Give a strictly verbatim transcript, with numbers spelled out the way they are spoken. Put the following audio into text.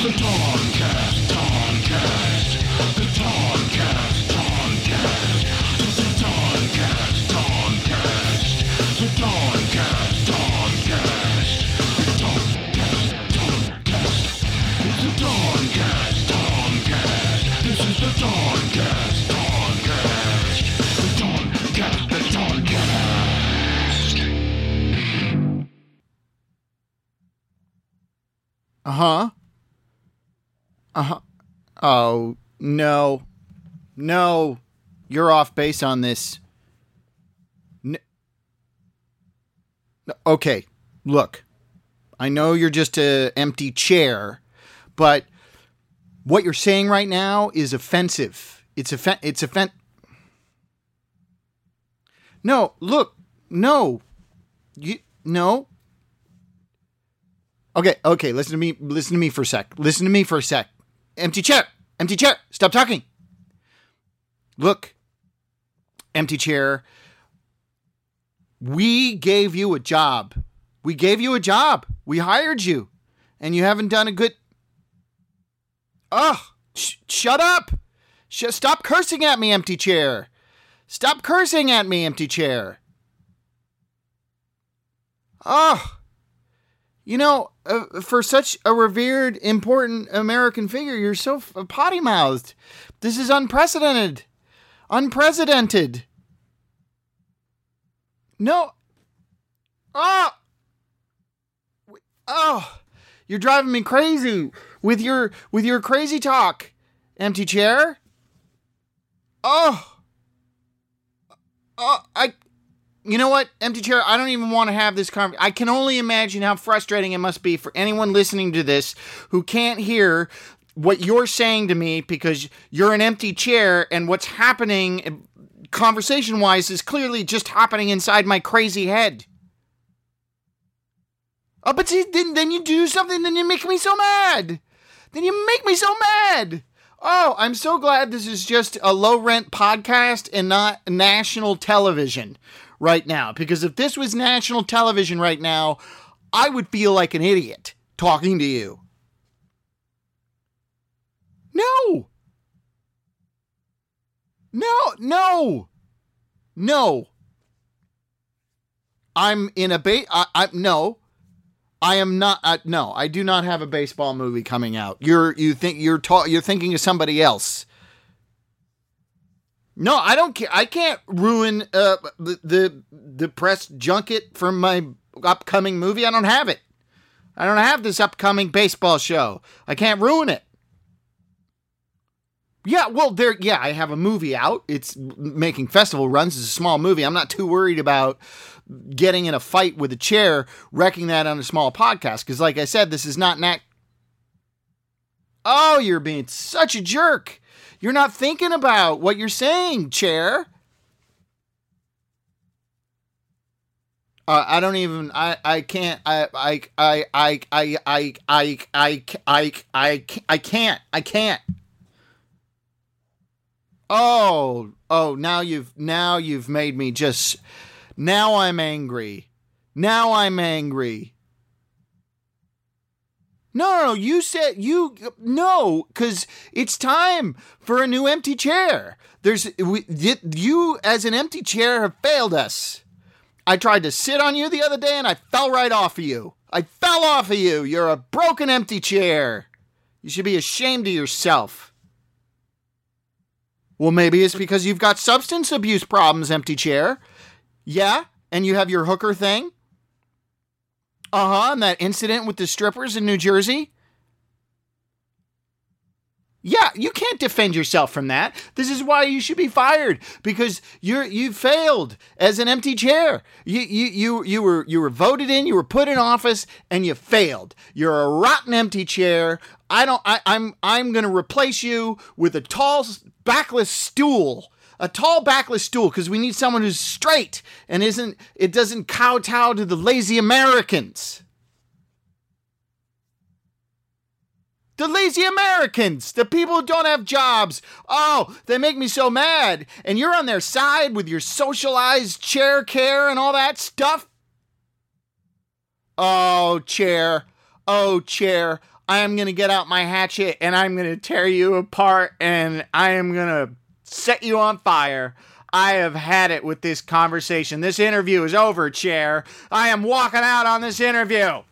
The Toncast, Toncast, the Toncast, Toncast, the Toncast, Toncast, the Toncast, Toncast, the Toncast, Toncast, it's the Toncast, Toncast, this is the Toncast, Toncast, the Toncast, the Toncast. Uh-huh. Uh-huh. Oh, no. No. You're off base on this. N- okay, look. I know you're just an empty chair, but what you're saying right now is offensive. It's offen- it's offen- No, look. No. You no. Okay, okay, listen to me, listen to me for a sec. Listen to me for a sec. Empty chair, empty chair, stop talking. Look, empty chair, we gave you a job. We gave you a job. We hired you, and you haven't done a good... Ugh, sh- shut up. Sh- stop cursing at me, empty chair. Stop cursing at me, empty chair. Ugh. You know, uh, for such a revered, important American figure, you're so f- potty-mouthed. This is unprecedented. Unprecedented. No. Oh. Oh. You're driving me crazy with your with your crazy talk, empty chair. Oh. Oh, I... You know what, empty chair, I don't even want to have this conversation. I can only imagine how frustrating it must be for anyone listening to this who can't hear what you're saying to me because you're an empty chair and what's happening conversation-wise is clearly just happening inside my crazy head. Oh, but see, then, then you do something, then you make me so mad. Then you make me so mad. Oh, I'm so glad this is just a low-rent podcast and not national television right now, because if this was national television right now, I would feel like an idiot talking to you. No. No, no. No. I'm in a ba- I, I no. I am not uh, no, I do not have a baseball movie coming out. You're you think you're ta- you're thinking of somebody else. No, I don't care. I can't ruin uh, the, the the press junket for my upcoming movie. I don't have it. I don't have this upcoming baseball show. I can't ruin it. Yeah, well, there. Yeah, I have a movie out. It's making festival runs. It's a small movie. I'm not too worried about getting in a fight with a chair, wrecking that on a small podcast. Because, like I said, this is not nat. Oh, you're being such a jerk. You're not thinking about what you're saying, chair. Uh, I don't even. I. I can't. I. I. I. I. I. I. I. I. I. I. I can't. I can't. Oh. Oh. Now you've. Now you've made me just. Now I'm angry. Now I'm angry. No, no, no, you said you, no, because it's time for a new empty chair. There's, we, you as an empty chair have failed us. I tried to sit on you the other day and I fell right off of you. I fell off of you. You're a broken empty chair. You should be ashamed of yourself. Well, maybe it's because you've got substance abuse problems, empty chair. Yeah, and you have your hooker thing. Uh-huh, and that incident with the strippers in New Jersey. Yeah, you can't defend yourself from that. This is why you should be fired, because you're you failed as an empty chair. You you you you were you were voted in, you were put in office, and you failed. You're a rotten empty chair. I don't. I, I'm I'm gonna replace you with a tall backless stool. A tall backless stool, because we need someone who's straight and isn't, it doesn't kowtow to the lazy Americans. The lazy Americans, the people who don't have jobs. Oh, they make me so mad. And you're on their side with your socialized chair care and all that stuff. Oh, chair. Oh, chair. I am going to get out my hatchet and I'm going to tear you apart and I am going to set you on fire. I have had it with this conversation. This interview is over, Chair. I am walking out on this interview.